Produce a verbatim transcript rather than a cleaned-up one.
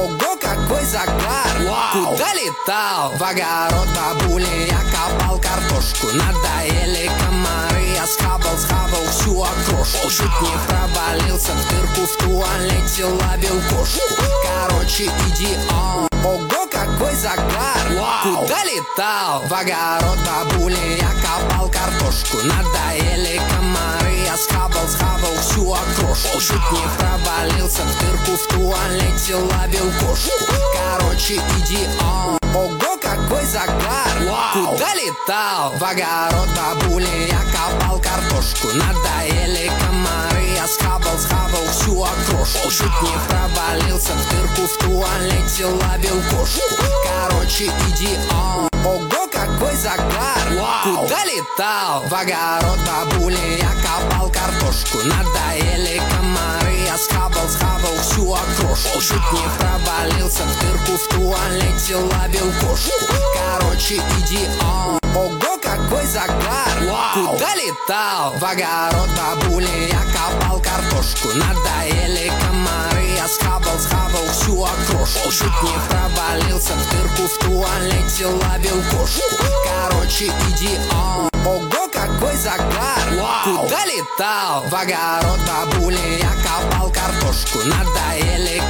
Ого, какой загар! Вау! Куда летал? В огород бабули я копал картошку. Надоели комары, я схавал, схавал всю окрошку. Чуть не провалился в дырку в туалете, ловил кошку. Короче, идеал. Ого, какой загар! Вау! Куда летал? В огород бабули я копал картошку. Надоели комары, я схавал, схавал всю окрошку. Чуть не провалился в дырку в туалете, ловил кошку. Короче, идеал. Ого, какой загар! Вау! Куда летал? В огород бабули я копал картошку. Надоели комары, я схавал, схавал всю окрошку. Чуть не провалился в дырку в туалете, ловил кошку. Короче, идеал. Ого, какой загар! Вау! Куда летал? В огород бабули я копал картошку. Надоели комары, я схавал, схавал всю окрошку. Чуть не провалился в дырку в туалете, ловил кошку. Короче, идеал. Ого, какой загар! Вау! Куда летал? В огород бабули я копал картошку. Надоели комары, я схавал, схавал всю окрошку. Чуть не провалился в дырку в туалете, ловил кошку. Короче, идеал. Ого, какой загар! Вау! Куда летал? В огород бабули я копал картошку. Надоели